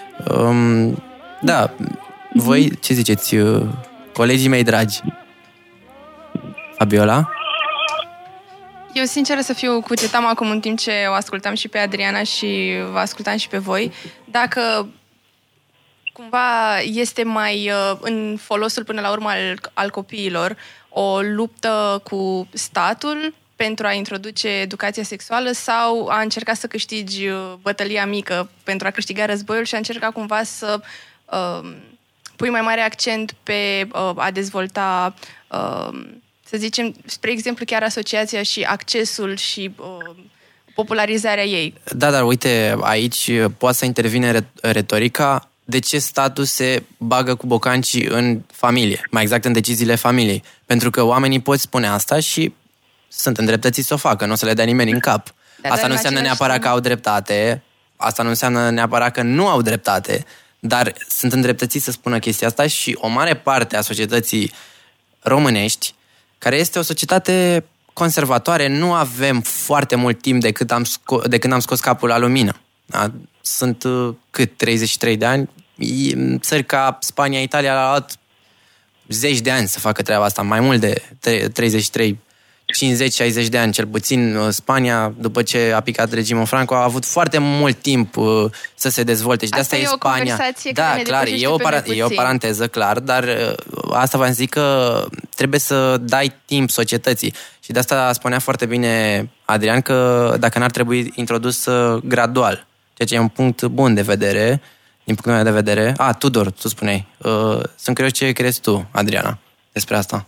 Da, voi ce ziceți, colegii mei dragi? Fabiola? Eu, sinceră să fiu, cugetam acum în timp ce o ascultam și pe Adriana și vă ascultam și pe voi, dacă cumva este mai în folosul până la urmă al copiilor o luptă cu statul pentru a introduce educația sexuală sau a încerca să câștigi bătălia mică pentru a câștiga războiul și a încerca cumva să pui mai mare accent pe a dezvolta, să zicem, spre exemplu, chiar asociația și accesul și popularizarea ei. Da, dar uite, aici poate să intervine retorica. De ce statul se bagă cu bocancii în familie? Mai exact în deciziile familiei. Pentru că oamenii pot spune asta și sunt îndreptățiți să o facă, nu o să le dea nimeni în cap. Asta nu înseamnă neapărat că au dreptate, asta nu înseamnă neapărat că nu au dreptate, dar sunt îndreptățiți să spună chestia asta și o mare parte a societății românești, care este o societate conservatoare, nu avem foarte mult timp de când am scos capul la lumină. Da? Sunt 33 de ani, țări ca Spania, Italia au luat zeci de ani să facă treaba asta, mai mult de 33, 50-60 de ani cel puțin. Spania, după ce a picat regimul Franco, a avut foarte mult timp să se dezvolte și de asta e Spania. Da, clar, e o paranteză, clar, dar asta v-am zis că trebuie să dai timp societății și de asta spunea foarte bine Adrian că dacă n-ar trebui introdus gradual, ceea ce e un punct bun de vedere, din punctul meu de vedere. Tudor, tu spuneai. Sunt curios ce crezi tu, Adriana, despre asta.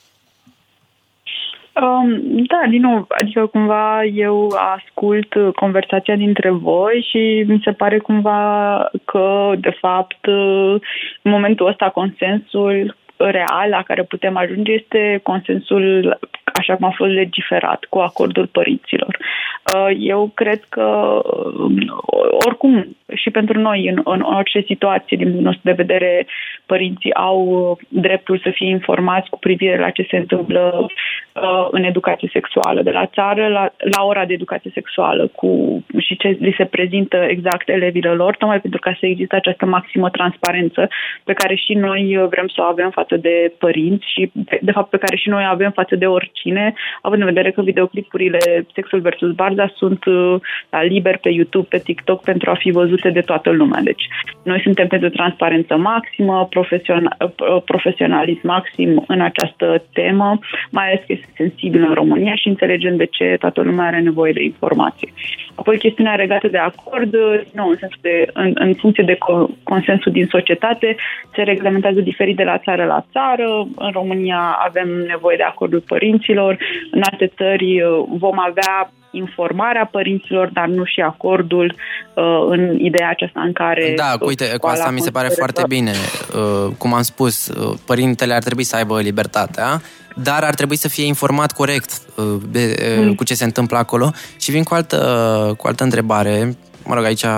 Da, din nou, adică cumva eu ascult conversația dintre voi și mi se pare cumva că, de fapt, în momentul ăsta consensul real la care putem ajunge este consensul așa cum a fost legiferat, cu acordul părinților. Eu cred că oricum și pentru noi în orice situație din punctul nostru de vedere părinții au dreptul să fie informați cu privire la ce se întâmplă în educație sexuală de la țară la ora de educație sexuală și ce li se prezintă exact elevilor lor, tocmai pentru ca să existe această maximă transparență pe care și noi vrem să o avem față de părinți și de fapt pe care și noi avem față de oricine, având în vedere că videoclipurile Sexul vs. Barda sunt liber pe YouTube, pe TikTok pentru a fi văzute de toată lumea. Deci noi suntem pentru transparență maximă, profesionalism maxim în această temă, mai ales că este sensibil în România și înțelegem de ce toată lumea are nevoie de informație. Apoi chestiunea legată de acord, în funcție de consensul din societate, se reglementează diferit de la țară la țară. În România avem nevoie de acordul părinților, în alte țări vom avea informarea părinților, dar nu și acordul în ideea aceasta în care... Da, uite, cu asta mi se pare foarte bine. Cum am spus, părintele ar trebui să aibă libertatea, dar ar trebui să fie informat corect cu ce se întâmplă acolo. Și vin cu altă întrebare. Mă rog, aici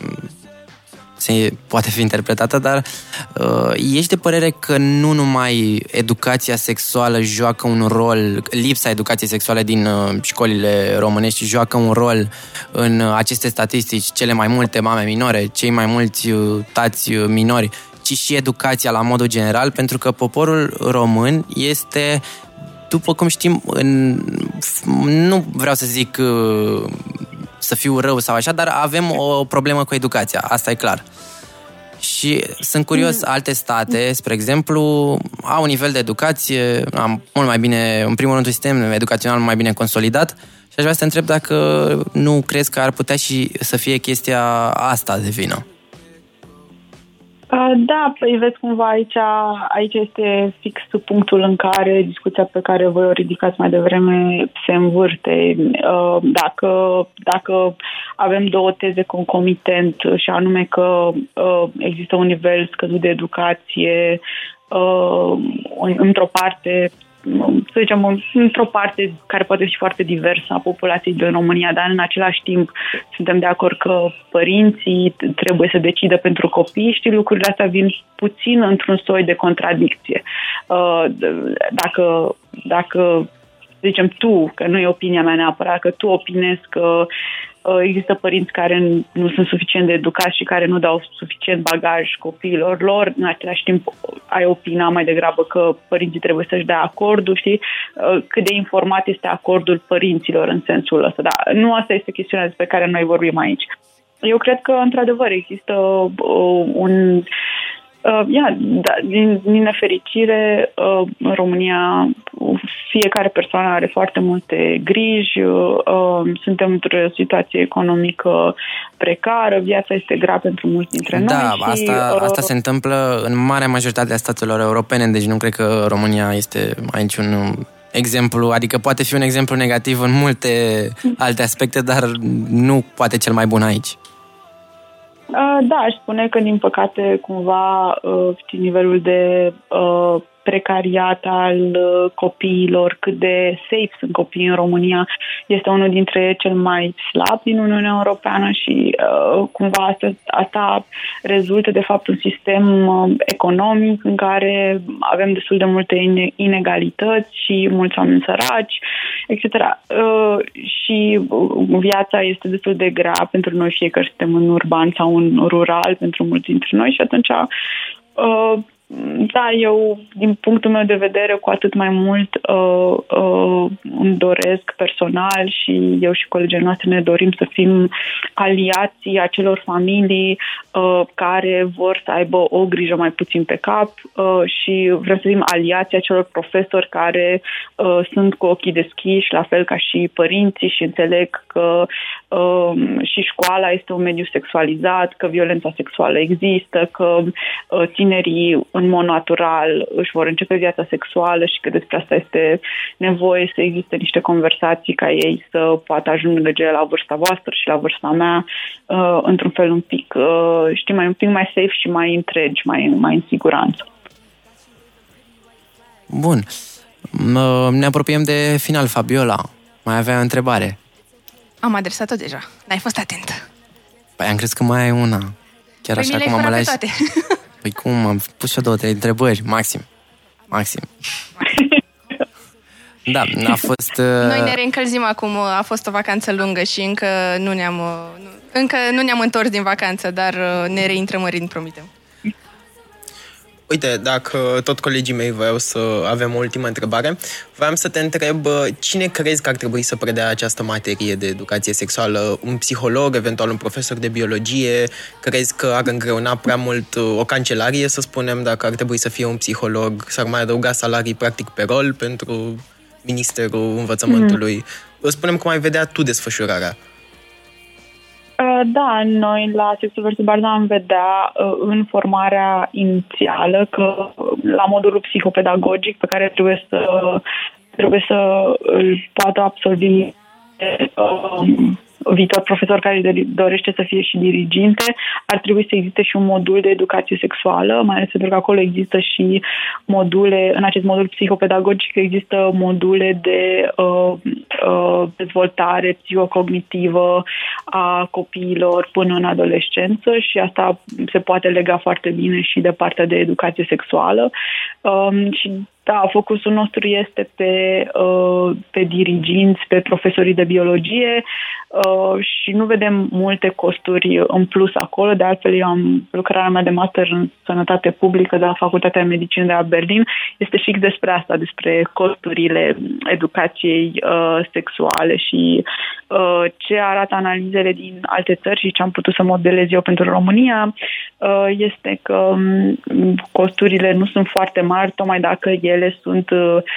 se poate fi interpretată, dar ești de părere că nu numai educația sexuală joacă un rol, lipsa educației sexuale din școlile românești joacă un rol în aceste statistici, cele mai multe mame minore, cei mai mulți tați minori, ci și educația la modul general, pentru că poporul român este, după cum știm, nu vreau să zic să fiu rău sau așa, dar avem o problemă cu educația, asta e clar. Și sunt curios, alte state, spre exemplu, au un nivel de educație mult mai bine, în primul rând un sistem educațional mai bine consolidat și aș vrea să te întreb dacă nu crezi că ar putea și să fie chestia asta de vină. Da, păi vezi cumva aici este fix punctul în care discuția pe care voi o ridicați mai devreme se învârte. Dacă avem două teze concomitent și anume că există un nivel scăzut de educație într-o parte, să zicem, într-o parte care poate fi foarte diversă a populației din România, dar în același timp suntem de acord că părinții trebuie să decidă pentru copii, și lucrurile astea vin puțin într-un soi de contradicție. Dacă zicem tu, că nu e opinia mea neapărat, că tu opinezi că există părinți care nu sunt suficient de educați și care nu dau suficient bagaj copiilor lor, în același timp ai opina mai degrabă că părinții trebuie să-și dea acordul, știi? Cât de informat este acordul părinților în sensul ăsta. Dar nu asta este chestiunea despre care noi vorbim aici. Eu cred că, într-adevăr, există un... din nefericire, în România fiecare persoană are foarte multe griji, suntem într-o situație economică precară, viața este grea pentru mulți dintre noi. Da, asta se întâmplă în marea majoritate a statelor europene, deci nu cred că România este aici un exemplu, adică poate fi un exemplu negativ în multe alte aspecte, dar nu poate cel mai bun aici. Da, aș spune că, din păcate, cumva, nivelul de precariat al copiilor, cât de safe sunt copiii în România, este unul dintre cel mai slabi din Uniunea Europeană și cumva asta rezultă de fapt un sistem economic în care avem destul de multe inegalități și mulți oameni săraci, etc. Și viața este destul de grea pentru noi, fie că suntem în urban sau în rural, pentru mulți dintre noi, și atunci da, eu, din punctul meu de vedere, cu atât mai mult îmi doresc personal și eu și colegii noastre ne dorim să fim aliații acelor familii care vor să aibă o grijă mai puțin pe cap și vrem să fim aliații acelor profesori care sunt cu ochii deschiși, la fel ca și părinții, și înțeleg că și școala este un mediu sexualizat, că violența sexuală există, că tinerii în mod natural își vor începe viața sexuală și că despre asta este nevoie să existe niște conversații ca ei să poată ajunge la vârsta voastră și la vârsta mea într-un fel un pic, un pic mai safe și mai întregi, mai în siguranță. Bun. Ne apropiem de final, Fabiola. Mai avea o întrebare. Am adresat-o deja. N-ai fost atent. Păi am crezut că mai ai una. Chiar așa cum am ales. Păi cum? Am pus și 2-3 întrebări. Maxim. Da, a fost... Noi ne reîncălzim acum. A fost o vacanță lungă și încă nu ne-am întors din vacanță, dar ne reintrăm în ritm, promitem. Uite, dacă tot colegii mei voiau să avem o ultimă întrebare, voiam să te întreb cine crezi că ar trebui să predea această materie de educație sexuală? Un psiholog, eventual un profesor de biologie? Crezi că ar îngreuna prea mult o cancelarie, să spunem, dacă ar trebui să fie un psiholog? S-ar mai adăuga salarii practic pe rol pentru Ministerul Învățământului? Spunem cum ai vedea tu desfășurarea. Da, noi la Sexul vs. Barda am vedea în formarea inițială că la modulul psihopedagogic pe care trebuie să îl poată absolvi viitor profesor care dorește să fie și diriginte, ar trebui să existe și un modul de educație sexuală, mai ales pentru că acolo există și module, în acest modul psihopedagogic există module de dezvoltare psihocognitivă a copiilor până în adolescență și asta se poate lega foarte bine și de partea de educație sexuală. Și Da, focusul nostru este pe diriginți, pe profesorii de biologie și nu vedem multe costuri în plus acolo. De altfel, eu am lucrarea mea de master în sănătate publică de la Facultatea de Medicină de la Berlin. Este fix despre asta, despre costurile educației sexuale și ce arată analizele din alte țări și ce am putut să modelez eu pentru România este că costurile nu sunt foarte mari, tocmai dacă ele sunt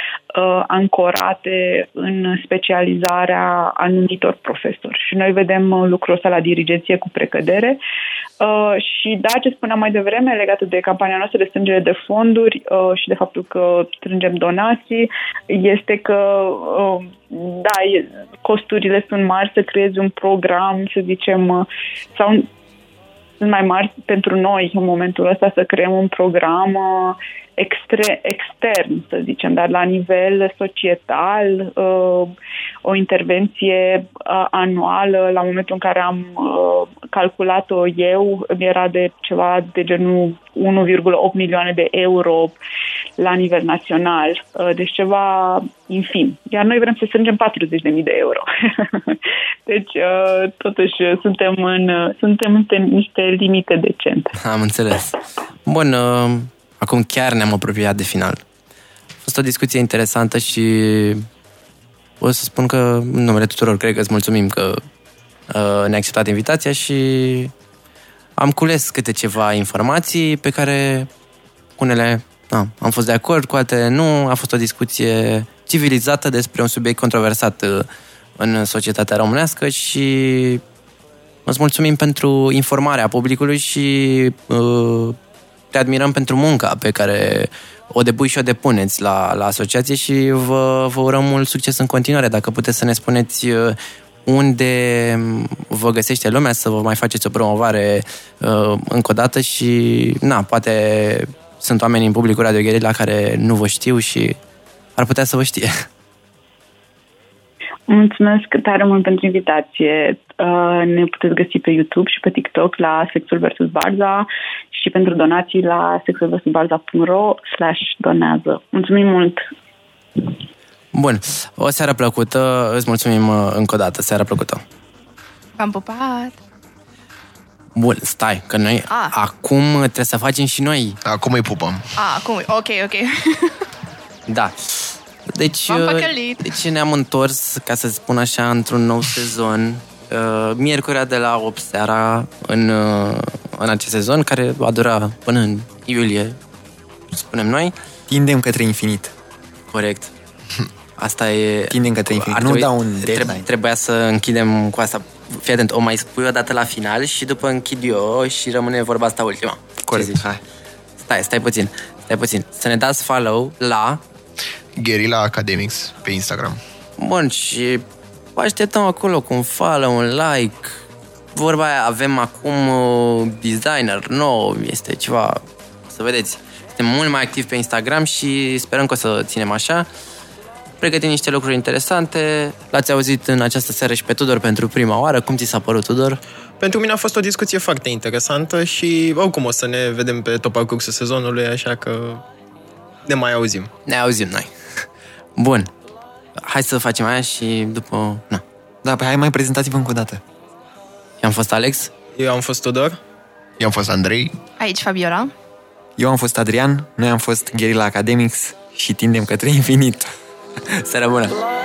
ancorate în specializarea anumitor profesori. Și noi vedem lucrul ăsta la dirigenție cu precădere. Și da, ce spuneam mai devreme legat de campania noastră de strângere de fonduri și de faptul că strângem donații, este că da, costurile sunt mari să creezi un program, să zicem, sau sunt mai mari pentru noi în momentul ăsta să creăm un program extern, să zicem, dar la nivel societal, o intervenție anuală, la momentul în care am calculat-o eu, era de ceva de genul 1,8 milioane de euro la nivel național. Deci ceva infim. Iar noi vrem să strângem 40.000 de euro. Deci, totuși, suntem în niște limite decente. Am înțeles. Bun, acum chiar ne-am apropiat de final. A fost o discuție interesantă și o să spun că, în numele tuturor, cred că îți mulțumim că ne-ai acceptat invitația și am cules câte ceva informații pe care unele am fost de acord, cu altele nu. A fost o discuție civilizată despre un subiect controversat în societatea românească și îți mulțumim pentru informarea publicului și te admirăm pentru munca pe care o depui și o depuneți la asociație și vă urăm mult succes în continuare. Dacă puteți să ne spuneți unde vă găsește lumea, să vă mai faceți o promovare încă o dată și poate sunt oameni în publicul Radio Guerilla care nu vă știu și ar putea să vă știe. Mulțumesc tare mult pentru invitație. Ne puteți găsi pe YouTube și pe TikTok la Sexul vs. Barza și pentru donații la sexulvsbarza.ro/donează. Mulțumim mult! Bun, o seară plăcută, îți mulțumim încă o dată, seară plăcută! V-am pupat! Bun, stai, că noi acum trebuie să facem și noi. Acum îi pupăm. Acum, ok. Da. Deci ne-am întors, ca să spun așa, într-un nou sezon. Miercurea de la 8 seara în acest sezon, care va dura până în iulie, spunem noi. Tindem către infinit. Corect. Asta e... Tindem către infinit. Nu dau un deadline. Trebuia să închidem cu asta. Fii atent, o mai spui o dată la final și după închid eu și rămâne vorba asta ultima. Corect. Stai puțin. Să ne dați follow la Guerilla Academics pe Instagram. Bun, și așteptăm acolo cu un follow, un like. Vorba aia, avem acum designer nou, este ceva, o să vedeți. Suntem mult mai activi pe Instagram și sperăm că o să ținem așa. Pregătim niște lucruri interesante. L-ați auzit în această seară și pe Tudor pentru prima oară. Cum ți s-a părut, Tudor? Pentru mine a fost o discuție foarte interesantă și oricum o să ne vedem pe tot parcursul sezonului, așa că ne mai auzim. Ne auzim noi. Bun. Hai să facem aia și după... Da, hai mai prezentați-vă încă o dată. Eu am fost Alex. Eu am fost Tudor. Eu am fost Andrei. Aici Fabiola. Eu am fost Adrian. Noi am fost Guerilla Academics și tindem către infinit. Seară bună!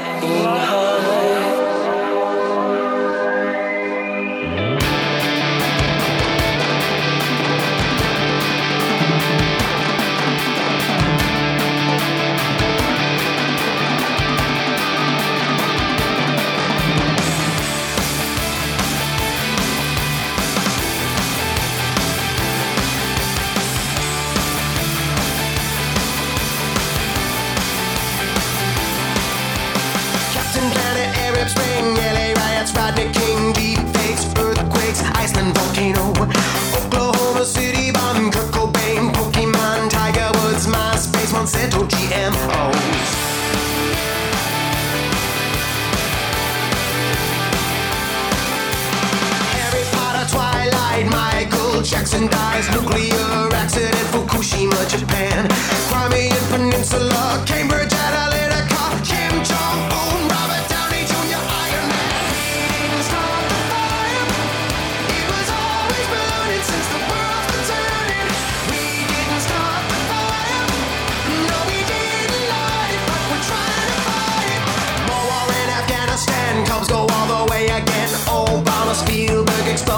Jackson dies, nuclear accident, Fukushima, Japan, Crimean Peninsula,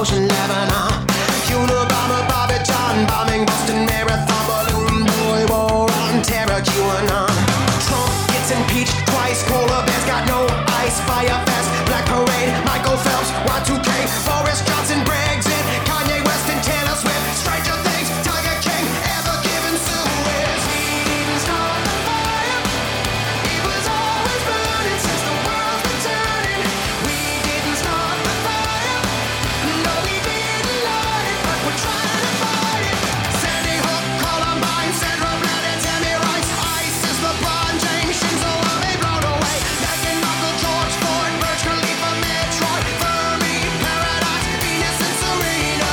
explosion, Lebanon. Unabomber, Bobby John, bombing Boston Marathon, balloon boy, war on terror, QAnon. Trump gets impeached twice, polar bears got no ice, fire fest, black parade, Michael Phelps, Y2K, Boris Johnson, Brexit, Kanye West and Taylor Swift, Stranger Things, Tiger King, ever given Suez. We didn't start the fire, it was always burning since the world's been turning. We didn't start the fire, no we didn't light it, but we're trying to fight it. Sandy Hook, Columbine, Sandra Bland and Tammy Rice, ISIS, LeBron James, Shinzo Abe blown away, Meghan Markle, George Floyd, Burj Khalifa, Metroid, Fermi, Paradox, Venus and Serena.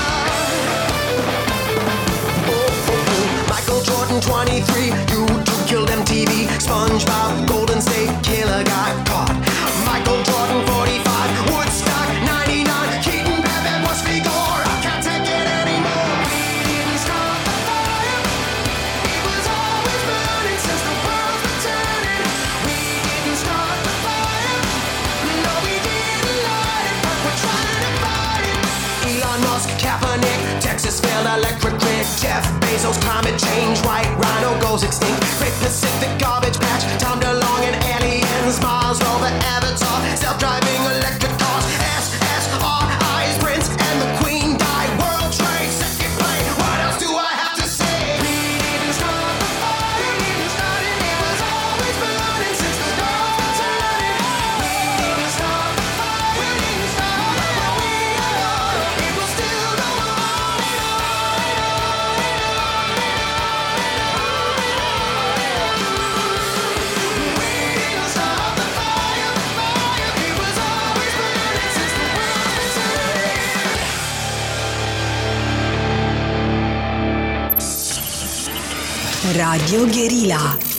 Michael Jordan, 23, YouTube killed MTV, SpongeBob, Golden State Killer got caught. Michael Jordan, 45, Woodstock, 99, Keaton, Babbitt, West Vigor, I can't take it anymore. We didn't start the fire, it was always burning since the world's been turning. We didn't start the fire, no we didn't light it, but we're trying to fight it. Elon Musk, Kaepernick, Texas failed electric grid, Jeff Bezos, climate change, white rhino goes extinct, Great Pacific garbage patch, Tom DeLonge and aliens, Mars rover, Avatar, self-driving electric cars, SSRIs, Prince and the Queen died, World Trade Center plane, what else do I have to say? We didn't start the fire, we didn't start it, it was always burning since the world's been turning. We didn't start the fire, we didn't start it, but we are, it will still go on and on and on and on and on and on. We didn't start the fire, it was always burning since the world's been turning. Radio Guerilla.